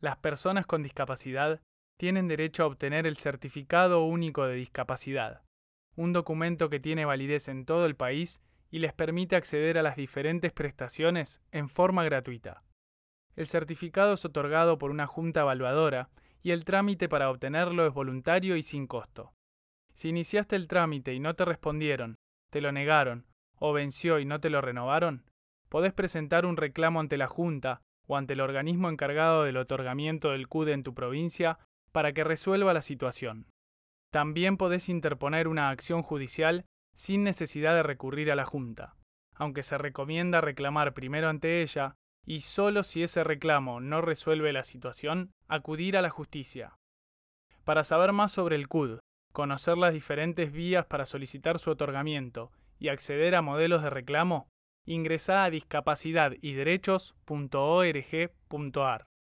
Las personas con discapacidad tienen derecho a obtener el Certificado Único de Discapacidad, un documento que tiene validez en todo el país y les permite acceder a las diferentes prestaciones en forma gratuita. El certificado es otorgado por una junta evaluadora y el trámite para obtenerlo es voluntario y sin costo. Si iniciaste el trámite y no te respondieron, te lo negaron o venció y no te lo renovaron, podés presentar un reclamo ante la Junta o ante el organismo encargado del otorgamiento del CUDE en tu provincia para que resuelva la situación. También podés interponer una acción judicial sin necesidad de recurrir a la Junta, aunque se recomienda reclamar primero ante ella y solo si ese reclamo no resuelve la situación, acudir a la justicia. Para saber más sobre el CUD, conocer las diferentes vías para solicitar su otorgamiento y acceder a modelos de reclamo, ingresá a discapacidadYderechos.org.ar.